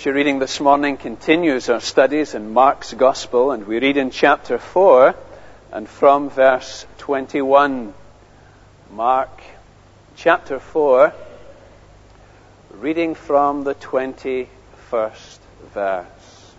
scripture reading this morning continues our studies in Mark's Gospel, and we read in chapter 4 and from verse 21. Mark chapter 4, reading from the 21st verse.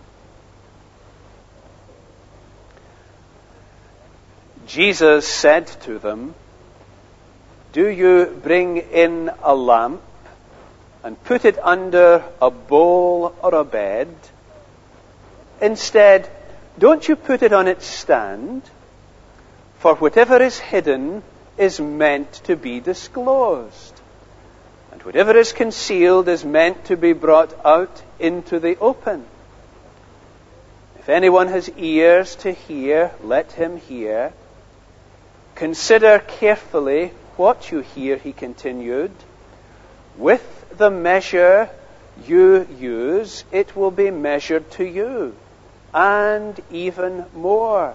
Jesus said to them, "Do you bring in a lamp and put it under a bowl or a bed? Instead, don't you put it on its stand? For whatever is hidden is meant to be disclosed, and whatever is concealed is meant to be brought out into the open. If anyone has ears to hear, let him hear. Consider carefully what you hear," he continued. "With the measure you use, it will be measured to you, and even more.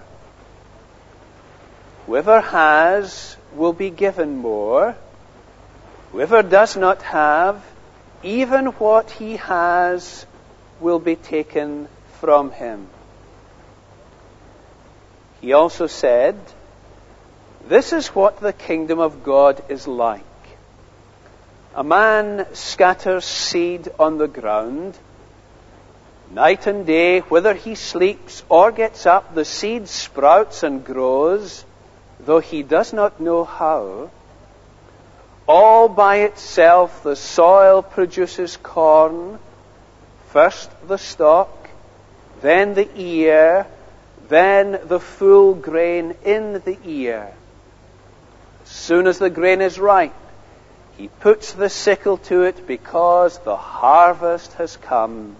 Whoever has will be given more. Whoever does not have, even what he has will be taken from him." He also said, "This is what the kingdom of God is like. A man scatters seed on the ground. Night and day, whether he sleeps or gets up, the seed sprouts and grows, though he does not know how. All by itself the soil produces corn, first the stalk, then the ear, then the full grain in the ear. As soon as the grain is ripe, he puts the sickle to it because the harvest has come."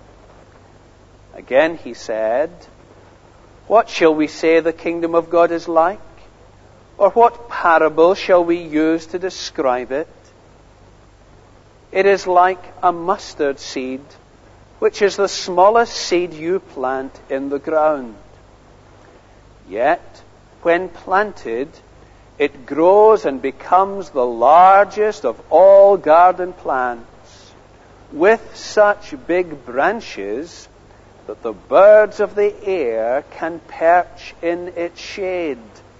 Again he said, "What shall we say the kingdom of God is like? Or what parable shall we use to describe it? It is like a mustard seed, which is the smallest seed you plant in the ground. Yet, when planted, it grows and becomes the largest of all garden plants, with such big branches that the birds of the air can perch in its shade."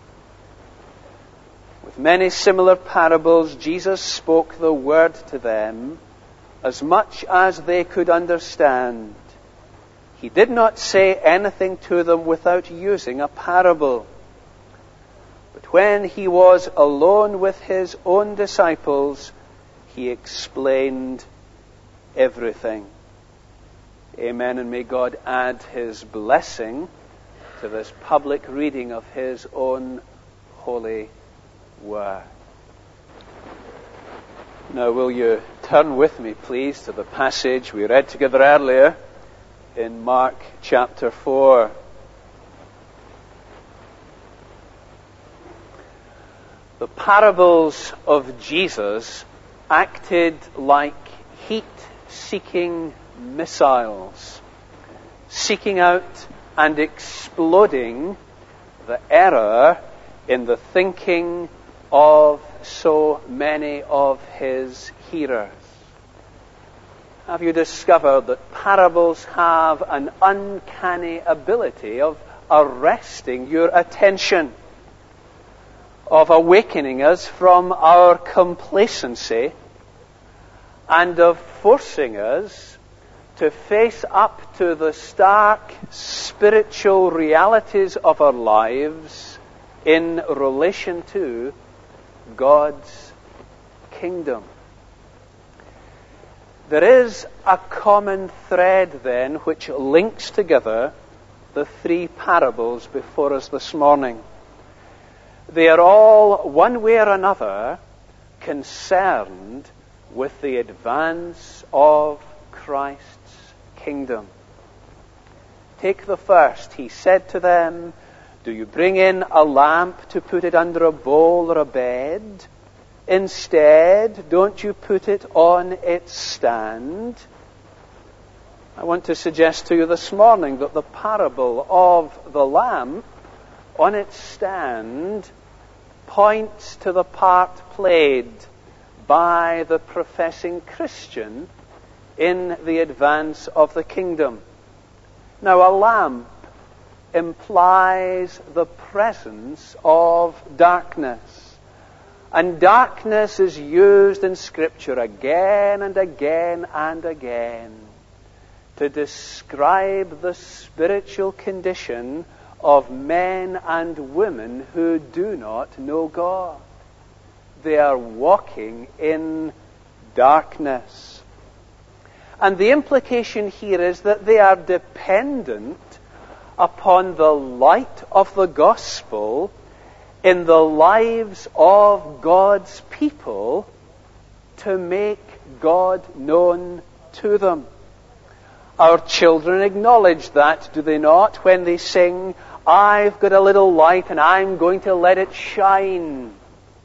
With many similar parables, Jesus spoke the word to them as much as they could understand. He did not say anything to them without using a parable. But when he was alone with his own disciples, he explained everything. Amen, and may God add his blessing to this public reading of his own holy word. Now, will you turn with me, please, to the passage we read together earlier in Mark chapter 4. The parables of Jesus acted like heat-seeking missiles, seeking out and exploding the error in the thinking of so many of his hearers. Have you discovered that parables have an uncanny ability of arresting your attention, of awakening us from our complacency, and of forcing us to face up to the stark spiritual realities of our lives in relation to God's kingdom? There is a common thread then which links together the three parables before us this morning. They are all, one way or another, concerned with the advance of Christ's kingdom. Take the first. He said to them, "Do you bring in a lamp to put it under a bowl or a bed? Instead, don't you put it on its stand?" I want to suggest to you this morning that the parable of the lamp on its stand points to the part played by the professing Christian in the advance of the kingdom. Now, a lamp implies the presence of darkness. And darkness is used in Scripture again and again and again to describe the spiritual condition of men and women who do not know God. They are walking in darkness. And the implication here is that they are dependent upon the light of the gospel in the lives of God's people to make God known to them. Our children acknowledge that, do they not, when they sing, "I've got a little light and I'm going to let it shine."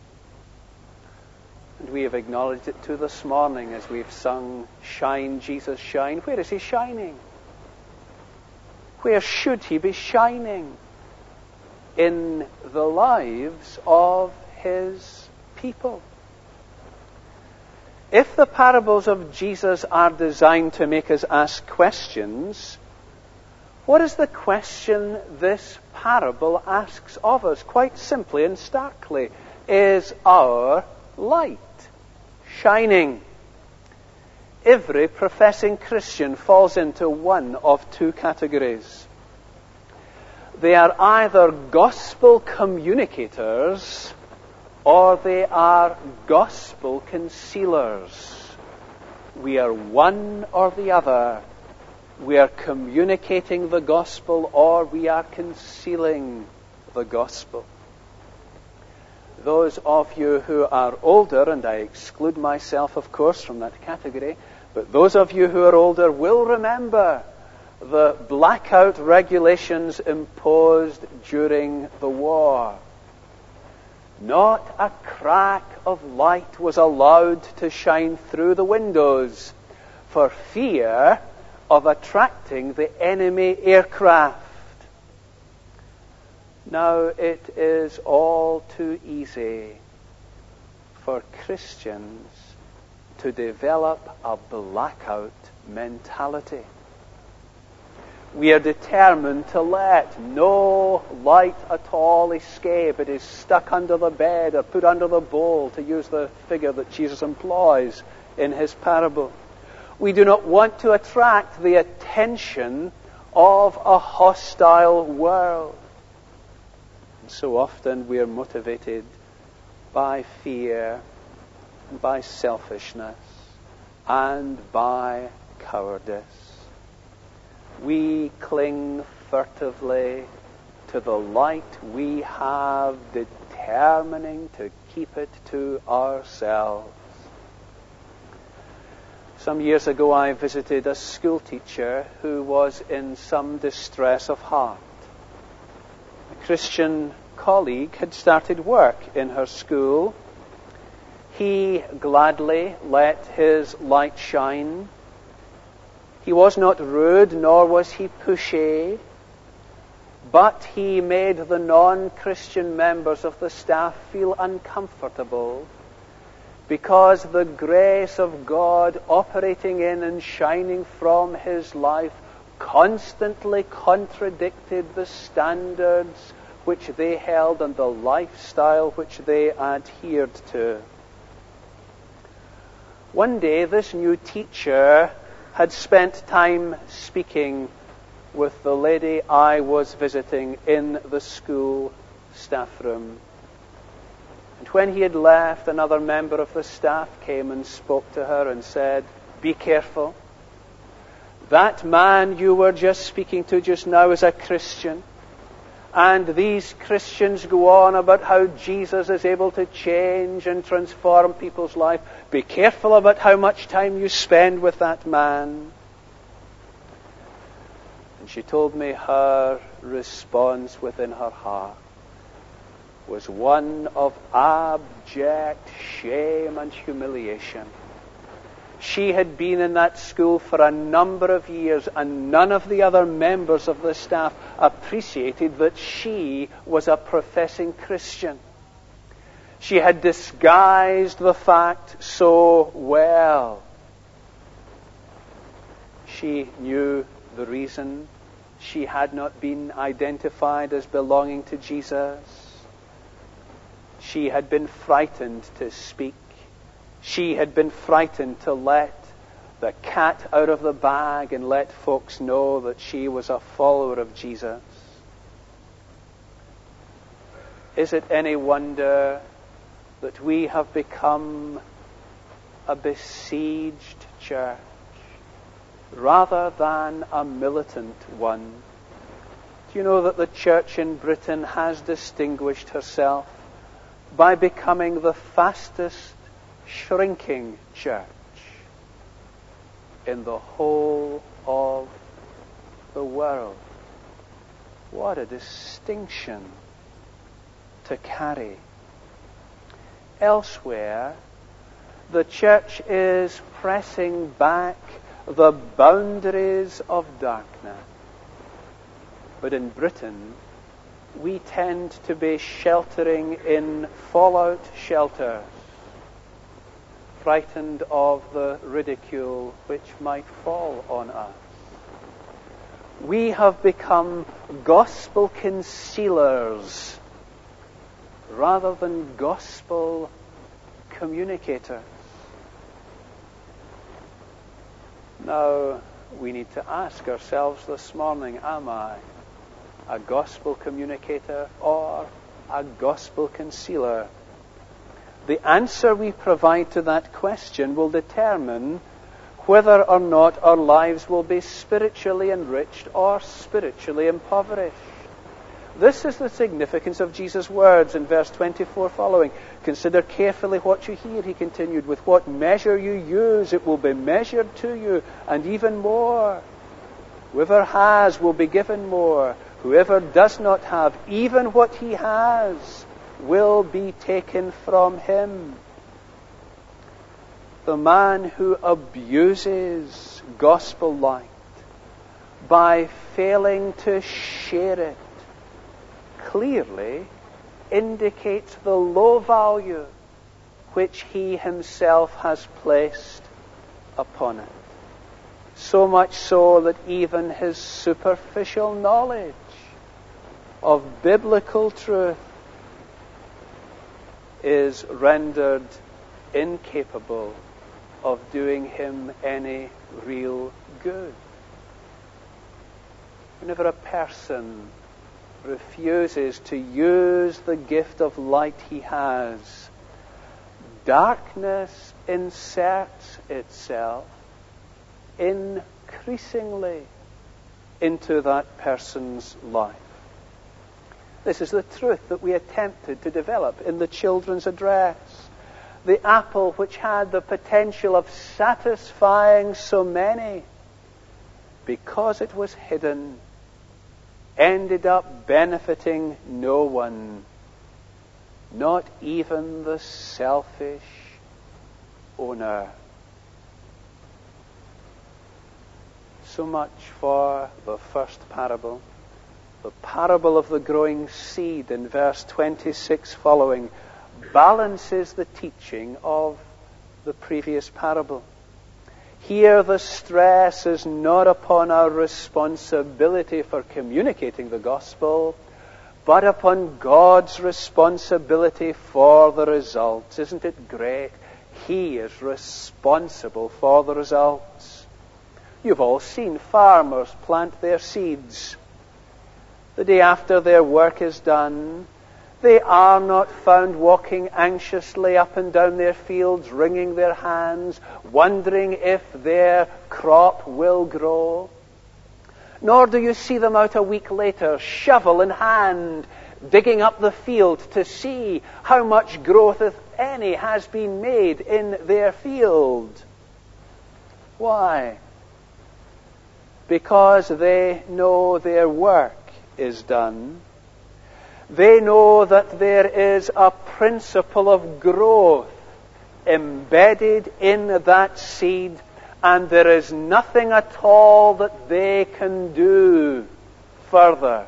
And we have acknowledged it too this morning as we've sung, "Shine, Jesus, shine." Where is he shining? Where should he be shining? In the lives of his people. If the parables of Jesus are designed to make us ask questions, what is the question this parable asks of us? Quite simply and starkly, is our light shining? Every professing Christian falls into one of two categories. They are either gospel communicators or they are gospel concealers. We are one or the other. We are communicating the gospel or we are concealing the gospel. Those of you who are older, and I exclude myself, of course, from that category, but those of you who are older will remember the blackout regulations imposed during the war. Not a crack of light was allowed to shine through the windows for fear of attracting the enemy aircraft. Now, it is all too easy for Christians to develop a blackout mentality. We are determined to let no light at all escape. It is stuck under the bed or put under the bowl, to use the figure that Jesus employs in his parable. We do not want to attract the attention of a hostile world. And so often we are motivated by fear, and by selfishness, and by cowardice. We cling furtively to the light we have, determining to keep it to ourselves. Some years ago I visited a school teacher who was in some distress of heart. A Christian colleague had started work in her school. He gladly let his light shine. He was not rude, nor was he pushy, but he made the non-Christian members of the staff feel uncomfortable because the grace of God operating in and shining from his life constantly contradicted the standards which they held and the lifestyle which they adhered to. One day, this new teacher had spent time speaking with the lady I was visiting in the school staff room. And when he had left, another member of the staff came and spoke to her and said, "Be careful. That man you were just speaking to just now is a Christian. And these Christians go on about how Jesus is able to change and transform people's life. Be careful about how much time you spend with that man." And she told me her response within her heart was one of abject shame and humiliation. She had been in that school for a number of years, and none of the other members of the staff appreciated that she was a professing Christian. She had disguised the fact so well. She knew the reason. She had not been identified as belonging to Jesus. She had been frightened to speak. She had been frightened to let the cat out of the bag and let folks know that she was a follower of Jesus. Is it any wonder that we have become a besieged church rather than a militant one? Do you know that the church in Britain has distinguished herself by becoming the fastest shrinking church in the whole of the world? What a distinction to carry. Elsewhere, the church is pressing back the boundaries of darkness. But in Britain, we tend to be sheltering in fallout shelters, frightened of the ridicule which might fall on us. We have become gospel concealers rather than gospel communicators. Now, we need to ask ourselves this morning, am I a gospel communicator or a gospel concealer? The answer we provide to that question will determine whether or not our lives will be spiritually enriched or spiritually impoverished. This is the significance of Jesus' words in verse 24 following. Consider carefully what you hear, he continued. With what measure you use, it will be measured to you, and even more. Whoever has will be given more. Whoever does not have, even what he has, will be taken from him. The man who abuses gospel light by failing to share it clearly indicates the low value which he himself has placed upon it. So much so that even his superficial knowledge of biblical truth is rendered incapable of doing him any real good. Whenever a person refuses to use the gift of light he has, darkness inserts itself increasingly into that person's life. This is the truth that we attempted to develop in the children's address. The apple which had the potential of satisfying so many, because it was hidden, ended up benefiting no one, not even the selfish owner. So much for the first parable. The parable of the growing seed in verse 26 following balances the teaching of the previous parable. Here the stress is not upon our responsibility for communicating the gospel, but upon God's responsibility for the results. Isn't it great? He is responsible for the results. You've all seen farmers plant their seeds. The day after their work is done, they are not found walking anxiously up and down their fields, wringing their hands, wondering if their crop will grow. Nor do you see them out a week later, shovel in hand, digging up the field to see how much growth, if any, has been made in their field. Why? Because they know their work is done. They know that there is a principle of growth embedded in that seed, and there is nothing at all that they can do further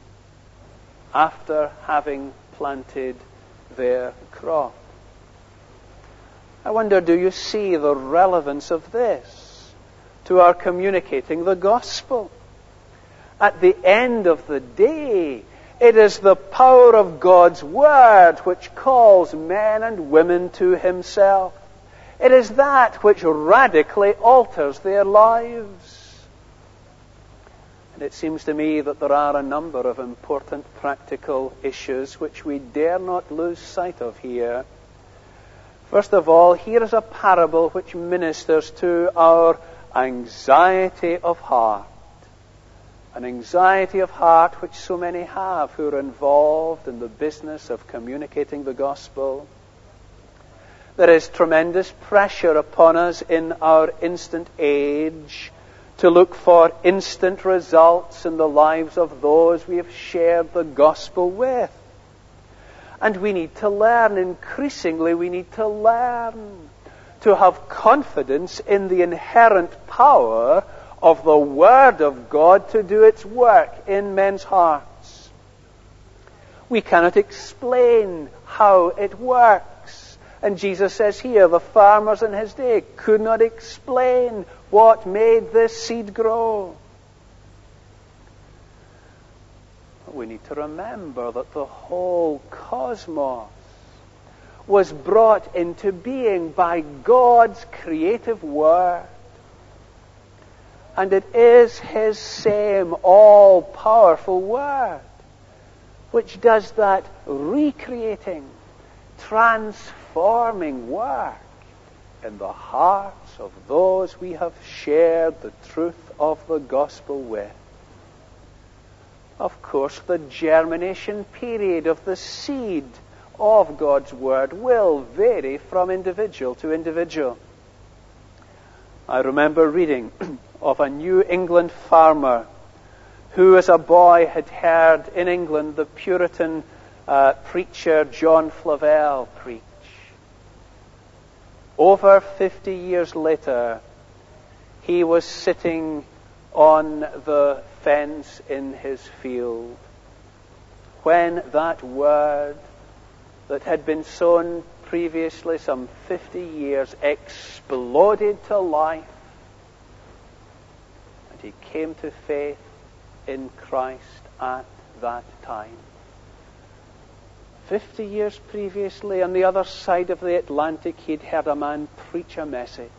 after having planted their crop. I wonder, do you see the relevance of this to our communicating the gospel. At the end of the day, it is the power of God's Word which calls men and women to Himself. It is that which radically alters their lives. And it seems to me that there are a number of important practical issues which we dare not lose sight of here. First of all, here is a parable which ministers to our anxiety of heart. An anxiety of heart which so many have who are involved in the business of communicating the gospel. There is tremendous pressure upon us in our instant age to look for instant results in the lives of those we have shared the gospel with. And we need to learn, increasingly we need to learn to have confidence in the inherent power of the Word of God to do its work in men's hearts. We cannot explain how it works. And Jesus says here, the farmers in his day could not explain what made this seed grow. We need to remember that the whole cosmos was brought into being by God's creative Word. And it is His same all-powerful Word which does that recreating, transforming work in the hearts of those we have shared the truth of the gospel with. Of course, the germination period of the seed of God's Word will vary from individual to individual. I remember reading of a New England farmer who as a boy had heard in England the Puritan preacher John Flavel preach. Over 50 years later, he was sitting on the fence in his field when that word that had been sown previously some 50 years exploded to life, and he came to faith in Christ at that time. 50 years previously, on the other side of the Atlantic, he'd heard a man preach a message.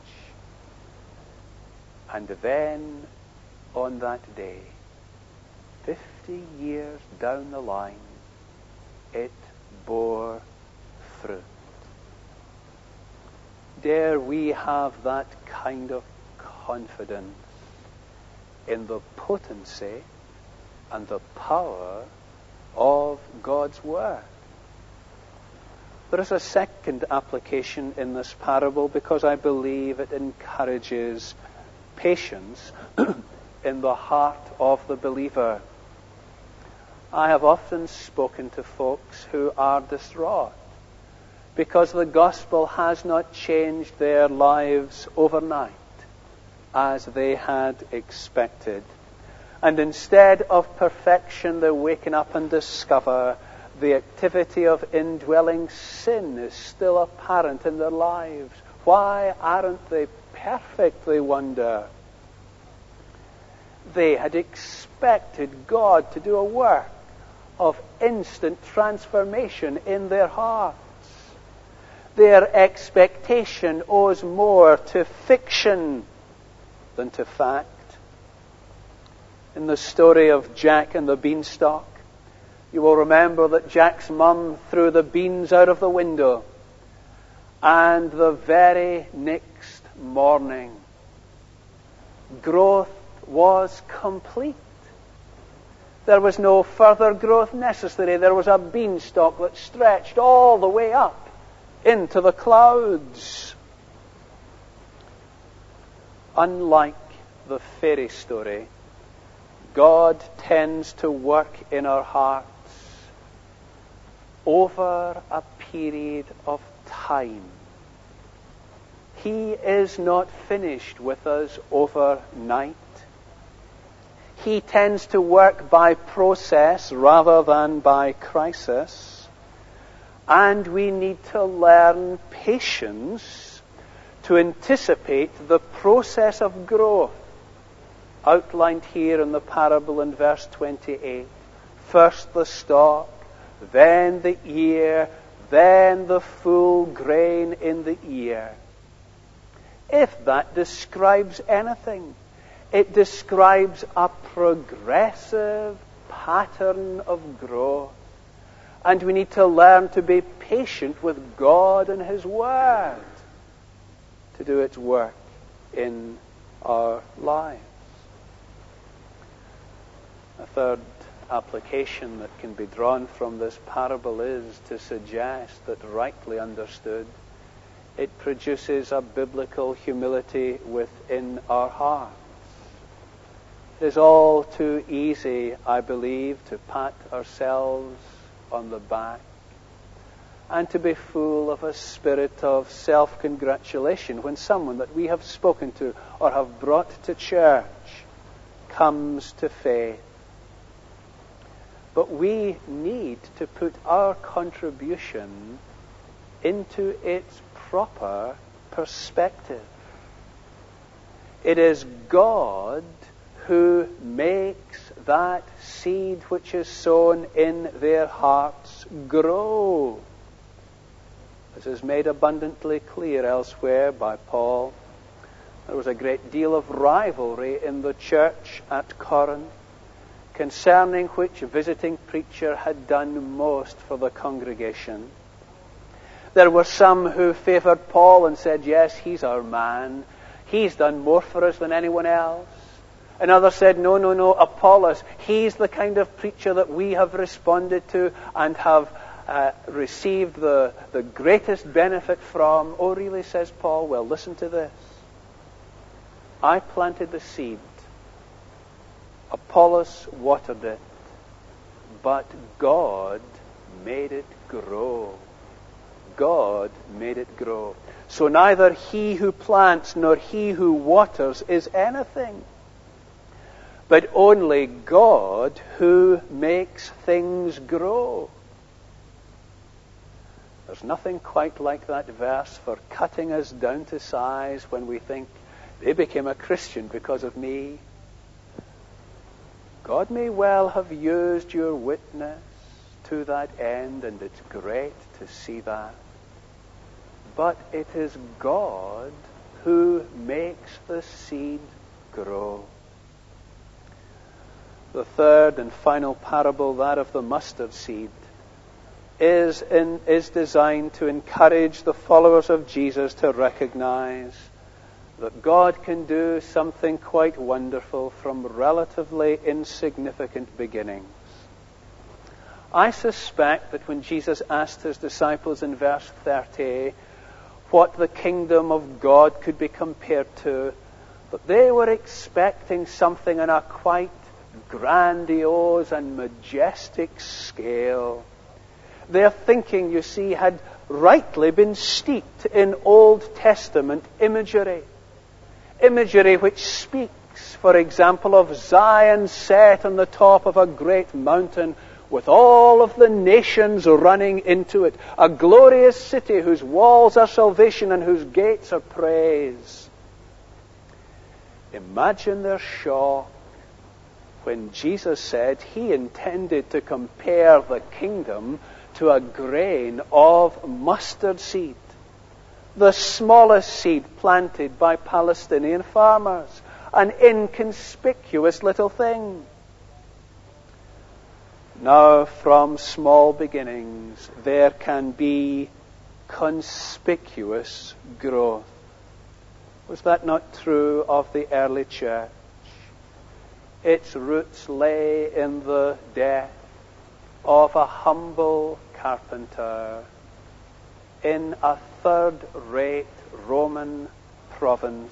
And then, on that day, 50 years down the line, it bore fruit. Dare we have that kind of confidence in the potency and the power of God's Word. There is a second application in this parable because I believe it encourages patience in the heart of the believer. I have often spoken to folks who are distraught because the gospel has not changed their lives overnight as they had expected. And instead of perfection, they're waking up and discover the activity of indwelling sin is still apparent in their lives. Why aren't they perfect, they wonder? They had expected God to do a work of instant transformation in their hearts. Their expectation owes more to fiction than to fact. In the story of Jack and the Beanstalk, you will remember that Jack's mum threw the beans out of the window, and the very next morning, growth was complete. There was no further growth necessary. There was a beanstalk that stretched all the way up into the clouds. Unlike the fairy story, God tends to work in our hearts over a period of time. He is not finished with us overnight. He tends to work by process rather than by crisis. And we need to learn patience to anticipate the process of growth outlined here in the parable in verse 28. First the stalk, then the ear, then the full grain in the ear. If that describes anything, it describes a progressive pattern of growth. And we need to learn to be patient with God and His Word to do its work in our lives. A third application that can be drawn from this parable is to suggest that, rightly understood, it produces a biblical humility within our hearts. It is all too easy, I believe, to pat ourselves on the back and to be full of a spirit of self-congratulation when someone that we have spoken to or have brought to church comes to faith. But we need to put our contribution into its proper perspective. It is God who makes that seed which is sown in their hearts grow. This is made abundantly clear elsewhere by Paul. There was a great deal of rivalry in the church at Corinth concerning which visiting preacher had done most for the congregation. There were some who favored Paul and said, yes, he's our man. He's done more for us than anyone else. And others said, no, Apollos, he's the kind of preacher that we have responded to and have received the greatest benefit from. Oh, really, says Paul? Well, listen to this. I planted the seed. Apollos watered it. But God made it grow. God made it grow. So neither he who plants nor he who waters is anything, but only God who makes things grow. There's nothing quite like that verse for cutting us down to size when we think they became a Christian because of me. God may well have used your witness to that end, and it's great to see that. But it is God who makes the seed grow. The third and final parable, that of the mustard seed, is designed to encourage the followers of Jesus to recognize that God can do something quite wonderful from relatively insignificant beginnings. I suspect that when Jesus asked his disciples in verse 30 what the kingdom of God could be compared to, that they were expecting something on a quite grandiose and majestic scale. Their thinking, you see, had rightly been steeped in Old Testament imagery. Imagery which speaks, for example, of Zion set on the top of a great mountain with all of the nations running into it. A glorious city whose walls are salvation and whose gates are praise. Imagine their shock when Jesus said he intended to compare the kingdom to a grain of mustard seed, the smallest seed planted by Palestinian farmers, an inconspicuous little thing. Now, from small beginnings, there can be conspicuous growth. Was that not true of the early church? Its roots lay in the death of a humble carpenter in a third-rate Roman province,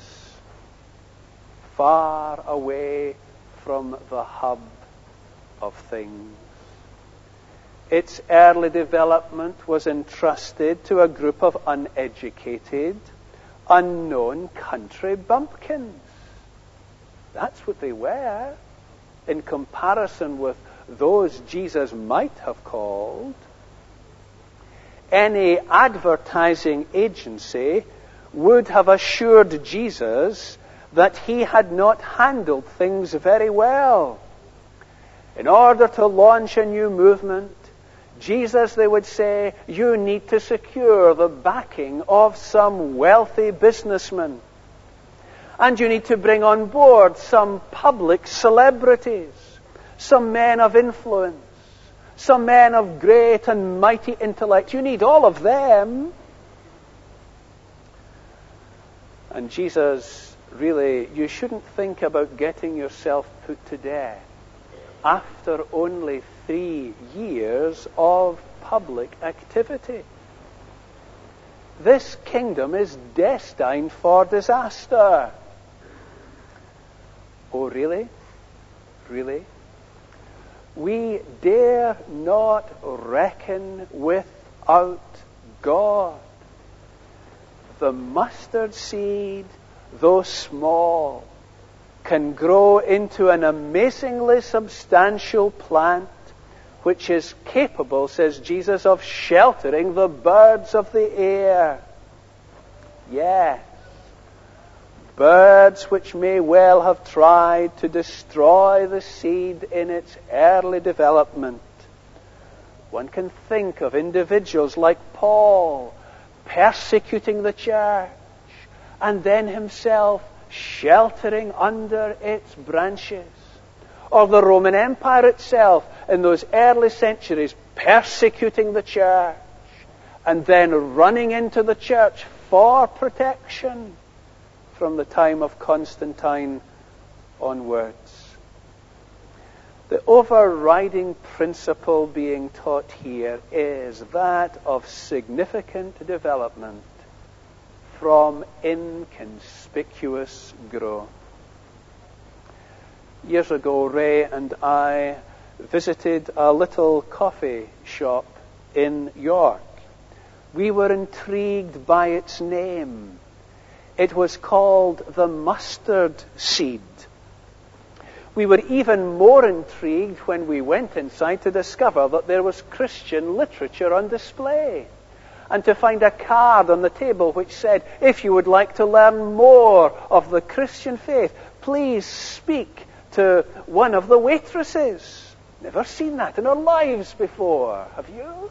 far away from the hub of things. Its early development was entrusted to a group of uneducated, unknown country bumpkins. That's what they were, in comparison with those Jesus might have called. Any advertising agency would have assured Jesus that he had not handled things very well. In order to launch a new movement, Jesus, they would say, you need to secure the backing of some wealthy businessmen. And you need to bring on board some public celebrities, some men of influence, some men of great and mighty intellect. You need all of them. And Jesus, really, you shouldn't think about getting yourself put to death after only 3 years of public activity. This kingdom is destined for disaster. Oh, really? Really? We dare not reckon without God. The mustard seed, though small, can grow into an amazingly substantial plant which is capable, says Jesus, of sheltering the birds of the air. Yes, birds which may well have tried to destroy the seed in its early development. One can think of individuals like Paul persecuting the church and then himself sheltering under its branches. Or the Roman Empire itself in those early centuries persecuting the church and then running into the church for protection from the time of Constantine onwards. The overriding principle being taught here is that of significant development from inconspicuous growth. Years ago, Ray and I visited a little coffee shop in York. We were intrigued by its name. It was called the Mustard Seed. We were even more intrigued when we went inside to discover that there was Christian literature on display, and to find a card on the table which said, if you would like to learn more of the Christian faith, please speak to one of the waitresses. Never seen that in our lives before, have you?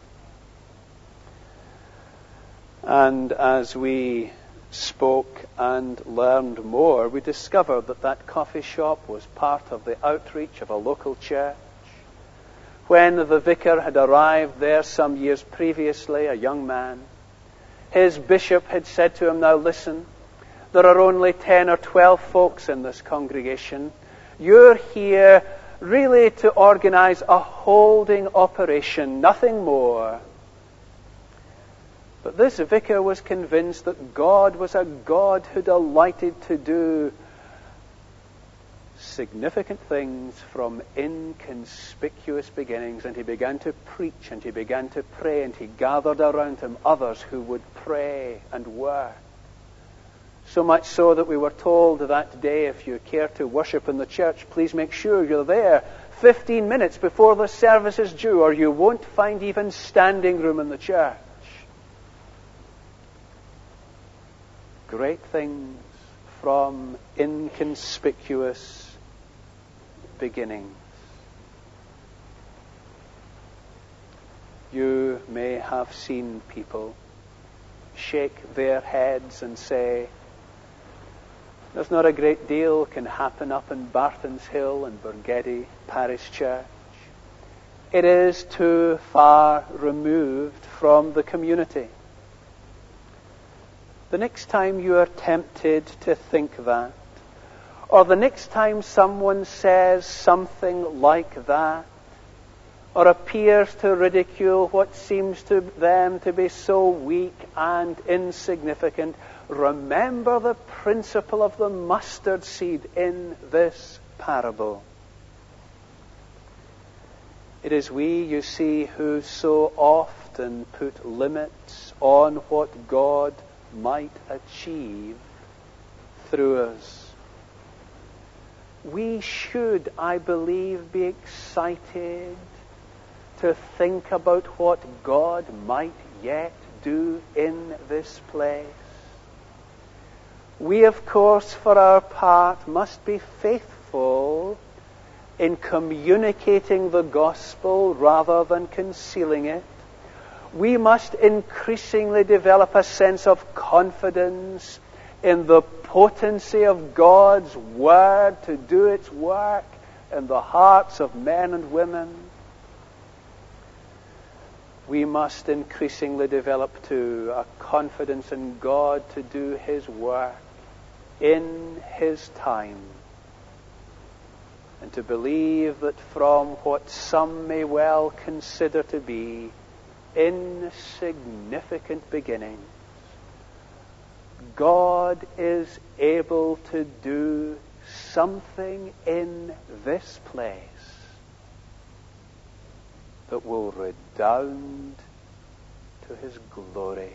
And as we spoke and learned more, we discovered that that coffee shop was part of the outreach of a local church. When the vicar had arrived there some years previously, a young man, his bishop had said to him, now listen, there are only 10 or 12 folks in this congregation. You're here really to organize a holding operation, nothing more. But this vicar was convinced that God was a God who delighted to do significant things from inconspicuous beginnings, and he began to preach and he began to pray, and he gathered around him others who would pray and work. So much so that we were told that day, if you care to worship in the church, please make sure you're there 15 minutes before the service is due, or you won't find even standing room in the church. Great things from inconspicuous beginnings. You may have seen people shake their heads and say, there's not a great deal can happen up in Barton's Hill and Burgeddy Parish Church. It is too far removed from the community. The next time you are tempted to think that, or the next time someone says something like that, or appears to ridicule what seems to them to be so weak and insignificant, remember the principle of the mustard seed in this parable. It is we, you see, who so often put limits on what God might achieve through us. We should, I believe, be excited to think about what God might yet do in this place. We, of course, for our part, must be faithful in communicating the gospel rather than concealing it. We must increasingly develop a sense of confidence in the potency of God's Word to do its work in the hearts of men and women. We must increasingly develop, too, a confidence in God to do His work in His time, and to believe that from what some may well consider to be insignificant beginnings, God is able to do something in this place that will redound to His glory.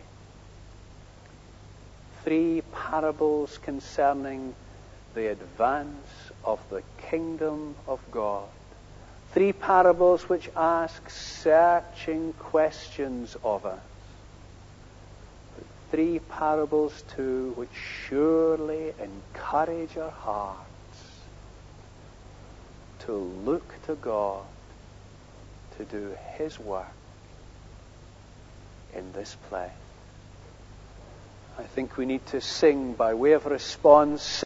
3 parables concerning the advance of the kingdom of God. 3 parables which ask searching questions of us. 3 parables, too, which surely encourage our hearts to look to God to do His work in this place. I think we need to sing by way of response.